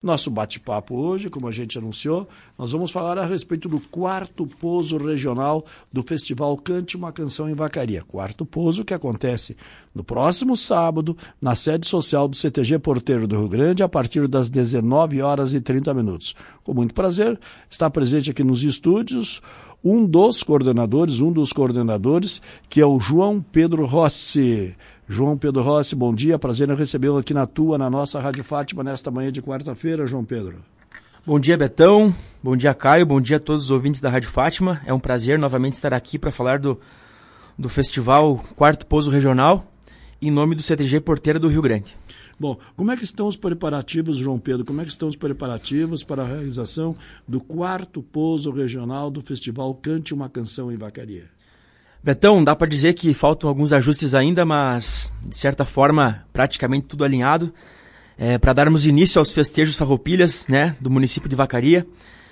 Nosso bate-papo hoje, como a gente anunciou, nós vamos falar a respeito do 4º Pouso Regional do Festival Cante uma Canção em Vacaria. 4º Pouso que acontece no próximo sábado, na sede social do CTG Porteiro do Rio Grande, a partir das 19h30. Com muito prazer, está presente aqui nos estúdios um dos coordenadores, que é o João Pedro Rossi. João Pedro Rossi, bom dia, prazer em recebê-lo aqui na nossa Rádio Fátima, nesta manhã de quarta-feira, João Pedro. Bom dia, Betão, bom dia, Caio, bom dia a todos os ouvintes da Rádio Fátima. É um prazer novamente estar aqui para falar do Festival 4º Pouso Regional, em nome do CTG Porteiro do Rio Grande. Bom, como é que estão os preparativos, João Pedro? Como é que estão os preparativos para a realização do 4º Pouso Regional do Festival Cante uma Canção em Vacaria? Betão, dá para dizer que faltam alguns ajustes ainda, mas de certa forma praticamente tudo alinhado para darmos início aos festejos farroupilhas, né, do município de Vacaria.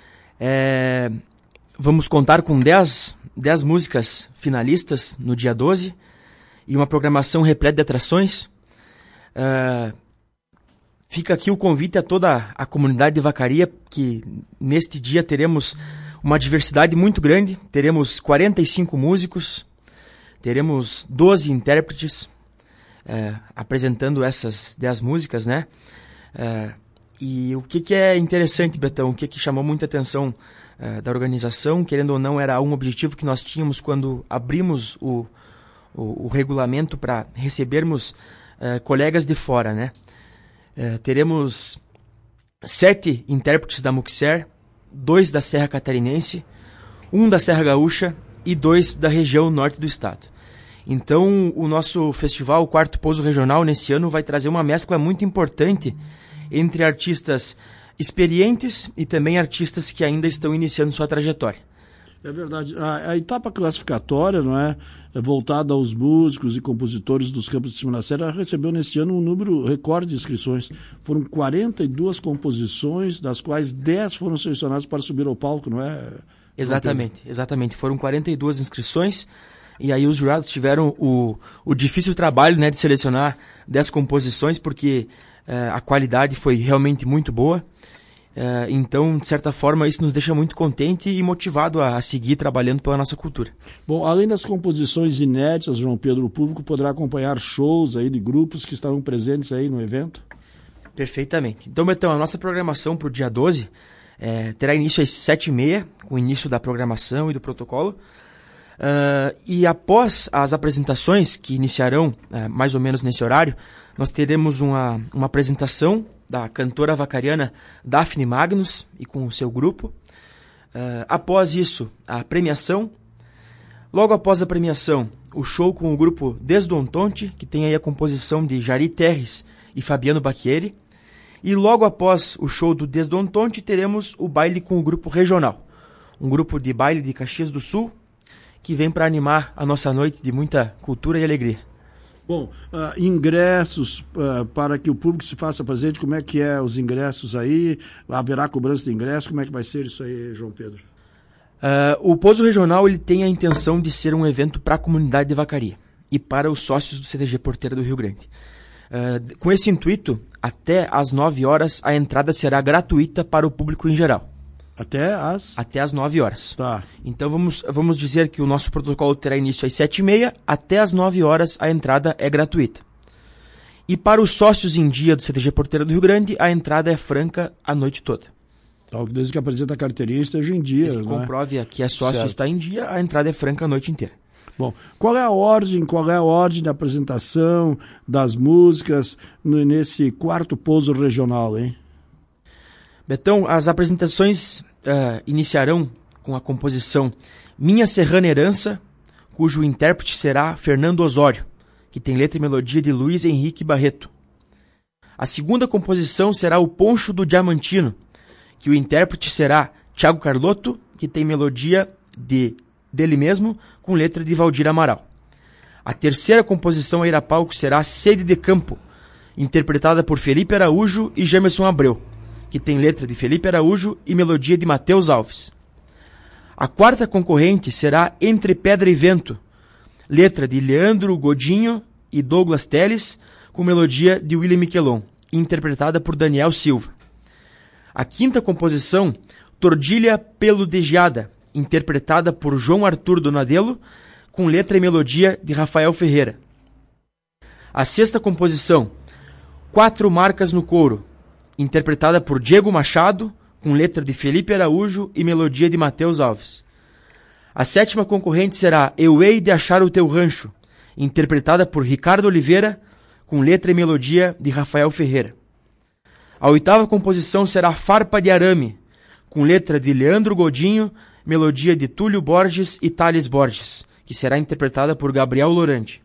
Vamos contar com 10 músicas finalistas no dia 12 e uma programação repleta de atrações. Fica aqui o convite a toda a comunidade de Vacaria, que neste dia teremos uma diversidade muito grande. Teremos 45 músicos, teremos 12 intérpretes apresentando essas 10 músicas, né? E o que é interessante, Betão, o que chamou muita atenção da organização, querendo ou não, era um objetivo que nós tínhamos quando abrimos o regulamento para recebermos colegas de fora, né? Teremos 7 intérpretes da Muxer, 2 da Serra Catarinense, 1 da Serra Gaúcha e 2 da região norte do estado. Então, o nosso festival, o 4º Pouso Regional, nesse ano, vai trazer uma mescla muito importante entre artistas experientes e também artistas que ainda estão iniciando sua trajetória. É verdade. A etapa classificatória, não é voltada aos músicos e compositores dos campos de cima da serra, recebeu neste ano um número recorde de inscrições. Foram 42 composições, das quais 10 foram selecionadas para subir ao palco, não é? Exatamente. Foram 42 inscrições e aí os jurados tiveram o difícil trabalho, né, de selecionar 10 composições, porque a qualidade foi realmente muito boa. Então, de certa forma, isso nos deixa muito contente e motivado a seguir trabalhando pela nossa cultura. Bom, além das composições inéditas, João Pedro, o público poderá acompanhar shows aí de grupos que estarão presentes aí no evento? Perfeitamente. Então, Betão, a nossa programação para o dia 12 terá início às 7h30, com o início da programação e do protocolo. E após as apresentações, que iniciarão mais ou menos nesse horário, nós teremos uma apresentação da cantora vacariana Daphne Magnus e com o seu grupo. Após isso, a premiação. Logo após a premiação, o show com o grupo Desdontonte, que tem aí a composição de Jari Terres e Fabiano Bacchieri. E logo após o show do Desdontonte, teremos o baile com o grupo regional. Um grupo de baile de Caxias do Sul, que vem para animar a nossa noite de muita cultura e alegria. Bom, ingressos para que o público se faça presente, como é que os ingressos aí? Haverá cobrança de ingressos? Como é que vai ser isso aí, João Pedro? O Pouso Regional ele tem a intenção de ser um evento para a comunidade de Vacaria e para os sócios do CTG Porteiro do Rio Grande. Com esse intuito, até às 9h a entrada será gratuita para o público em geral. Até às 9h. Tá. Então vamos dizer que o nosso protocolo terá início às 7h30, até às 9h a entrada é gratuita. E para os sócios em dia do CTG Porteiro do Rio Grande, a entrada é franca a noite toda. Desde que apresenta a carteirinha esteja em dia. Desde que comprove que é sócio e está em dia, a entrada é franca a noite inteira. Bom, qual é a ordem da apresentação das músicas nesse 4º Pouso Regional, hein? Betão, as apresentações iniciarão com a composição Minha Serrana Herança, cujo intérprete será Fernando Osório, que tem letra e melodia de Luiz Henrique Barreto. A segunda composição será O Poncho do Diamantino, que o intérprete será Thiago Carlotto, que tem melodia dele mesmo, com letra de Valdir Amaral. A terceira composição a ir a palco será Sede de Campo, interpretada por Felipe Araújo e Jamerson Abreu, que tem letra de Felipe Araújo e melodia de Matheus Alves. A quarta concorrente será Entre Pedra e Vento, letra de Leandro Godinho e Douglas Teles, com melodia de William Miquelon, interpretada por Daniel Silva. A quinta composição, Tordilha Peludejada, interpretada por João Arthur Donadelo, com letra e melodia de Rafael Ferreira. A sexta composição, Quatro Marcas no Couro, interpretada por Diego Machado, com letra de Felipe Araújo e melodia de Matheus Alves. A sétima concorrente será Eu Hei de Achar o Teu Rancho, interpretada por Ricardo Oliveira, com letra e melodia de Rafael Ferreira. A oitava composição será Farpa de Arame, com letra de Leandro Godinho, melodia de Túlio Borges e Thales Borges, que será interpretada por Gabriel Lorandi.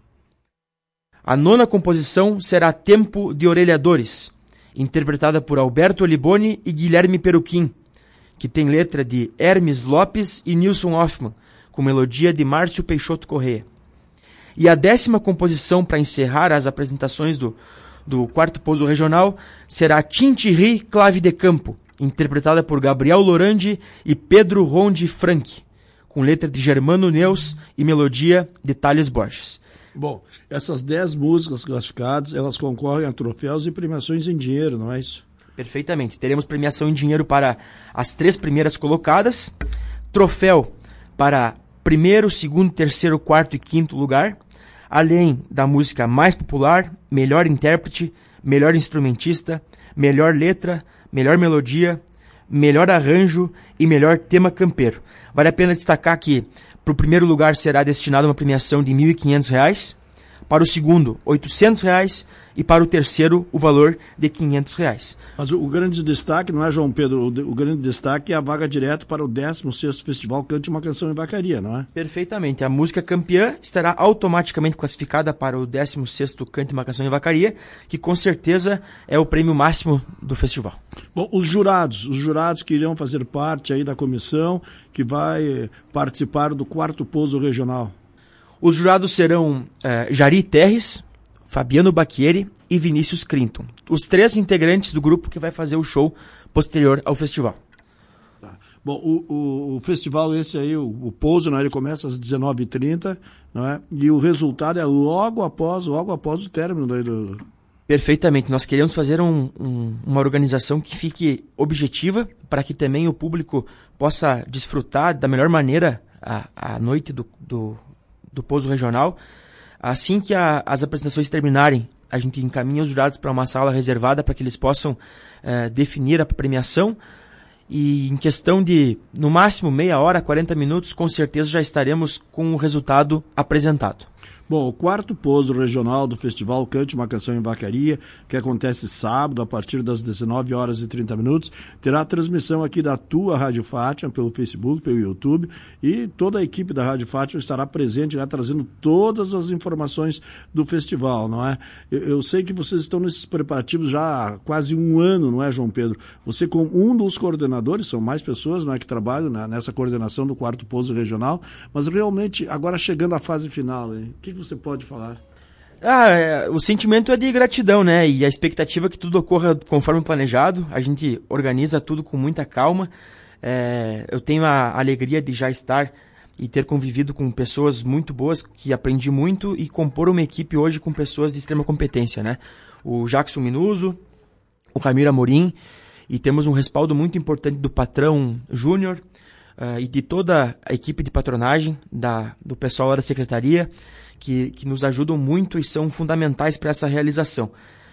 A nona composição será Tempo de Orelhadores, interpretada por Alberto Oliboni e Guilherme Peruquim, que tem letra de Hermes Lopes e Nilson Hoffman, com melodia de Márcio Peixoto Corrêa. E a décima composição para encerrar as apresentações do quarto pouso regional será Tintirri Clave de Campo, interpretada por Gabriel Lorandi e Pedro Ronde Frank, com letra de Germano Neus e melodia de Thales Borges. Bom, essas 10 músicas classificadas, elas concorrem a troféus e premiações em dinheiro, não é isso? Perfeitamente. Teremos premiação em dinheiro para as 3 primeiras colocadas, troféu para primeiro, segundo, terceiro, quarto e quinto lugar, além da música mais popular, melhor intérprete, melhor instrumentista, melhor letra, melhor melodia, melhor arranjo e melhor tema campeiro. Vale a pena destacar que para o primeiro lugar será destinada uma premiação de R$ 1.500, para o segundo R$ 800 e para o terceiro o valor de R$ 500. Mas o grande destaque, não é, João Pedro? O grande destaque é a vaga direta para o 16º Festival Cante uma Canção em Vacaria, não é? Perfeitamente. A música campeã estará automaticamente classificada para o 16º Cante uma Canção em Vacaria, que com certeza é o prêmio máximo do festival. Bom, os jurados que irão fazer parte aí da comissão, que vai participar do quarto pouso regional. Os jurados serão Jari Terres, Fabiano Bacchieri e Vinícius Crinton, os 3 integrantes do grupo que vai fazer o show posterior ao festival. Tá. Bom, o festival esse aí, o pouso, né, ele começa às 19h30, não é? E o resultado é logo após o término do... Perfeitamente. Nós queremos fazer uma organização que fique objetiva para que também o público possa desfrutar da melhor maneira a noite do pouso regional. Assim que as apresentações terminarem, a gente encaminha os jurados para uma sala reservada para que eles possam definir a premiação. E em questão de, no máximo, meia hora, 40 minutos, com certeza já estaremos com o resultado apresentado. Bom, o quarto pouso regional do Festival Cante uma Canção em Vacaria, que acontece sábado a partir das 19h30, terá a transmissão aqui da tua Rádio Fátima, pelo Facebook, pelo YouTube, e toda a equipe da Rádio Fátima estará presente lá trazendo todas as informações do festival, não é? Eu sei que vocês estão nesses preparativos já há quase um ano, não é, João Pedro? Você, como um dos coordenadores, são mais pessoas, não é, que trabalham nessa coordenação do quarto pouso regional, mas realmente, agora chegando à fase final, hein? O que você pode falar? O sentimento é de gratidão, né? E a expectativa é que tudo ocorra conforme planejado. A gente organiza tudo com muita calma. Eu tenho a alegria de já estar e ter convivido com pessoas muito boas, que aprendi muito, e compor uma equipe hoje com pessoas de extrema competência, né? O Jackson Minuso, o Ramiro Amorim, e temos um respaldo muito importante do patrão Júnior, e de toda a equipe de patronagem, do pessoal lá da secretaria, que nos ajudam muito e são fundamentais para essa realização.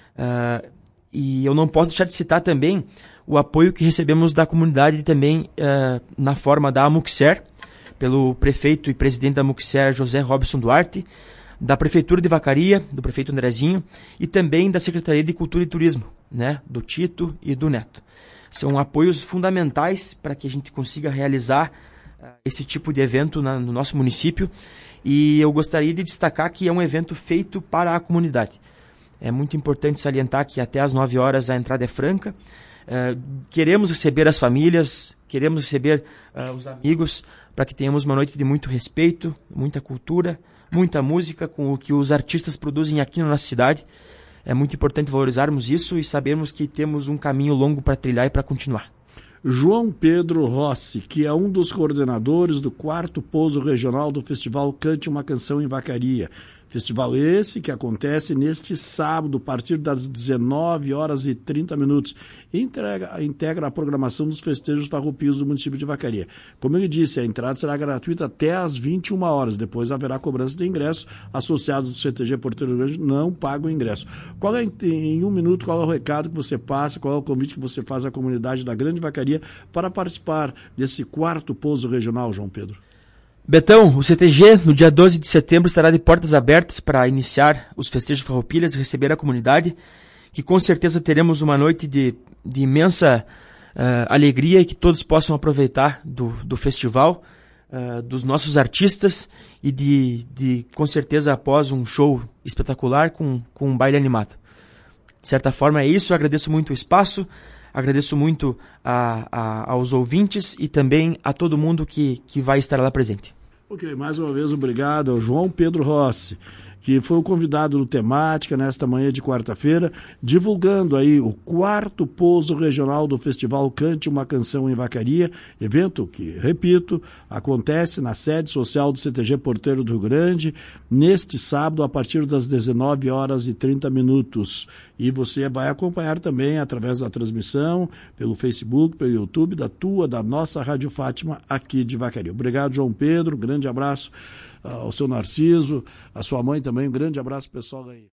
E eu não posso deixar de citar também o apoio que recebemos da comunidade também na forma da Amuxer, pelo prefeito e presidente da Amuxer, José Robson Duarte, da Prefeitura de Vacaria, do prefeito Andrezinho, e também da Secretaria de Cultura e Turismo, né, do Tito e do Neto. São apoios fundamentais para que a gente consiga realizar esse tipo de evento no nosso município. E eu gostaria de destacar que é um evento feito para a comunidade. É muito importante salientar que até às 9 horas a entrada é franca. Queremos receber as famílias, queremos receber os amigos, para que tenhamos uma noite de muito respeito, muita cultura, muita música, com o que os artistas produzem aqui na nossa cidade. É muito importante valorizarmos isso e sabermos que temos um caminho longo para trilhar e para continuar. João Pedro Rossi, que é um dos coordenadores do quarto pouso regional do Festival Cante uma Canção em Vacaria. Festival esse que acontece neste sábado, a partir das 19h30. Integra a programação dos festejos farroupios do município de Vacaria. Como ele disse, a entrada será gratuita até às 21h. Depois haverá cobrança de ingresso. Associados do CTG Porteiro Grande não pagam ingresso. Em um minuto, qual é o recado que você passa, qual é o convite que você faz à comunidade da Grande Vacaria para participar desse 4º pouso regional, João Pedro? Betão, o CTG, no dia 12 de setembro, estará de portas abertas para iniciar os festejos farroupilhas e receber a comunidade, que com certeza teremos uma noite de imensa alegria e que todos possam aproveitar do festival, dos nossos artistas e com certeza após um show espetacular com um baile animado. De certa forma é isso, eu agradeço muito o espaço, agradeço muito aos ouvintes e também a todo mundo que vai estar lá presente. Ok, mais uma vez obrigado ao João Pedro Rossi, que foi o convidado do Temática nesta manhã de quarta-feira, divulgando aí o 4º pouso regional do Festival Cante uma Canção em Vacaria, evento que, repito, acontece na sede social do CTG Porteiro do Rio Grande, neste sábado, a partir das 19h30. E você vai acompanhar também através da transmissão, pelo Facebook, pelo YouTube, da nossa Rádio Fátima aqui de Vacaria. Obrigado, João Pedro, grande abraço ao seu Narciso, a sua mãe também, um grande abraço pessoal aí.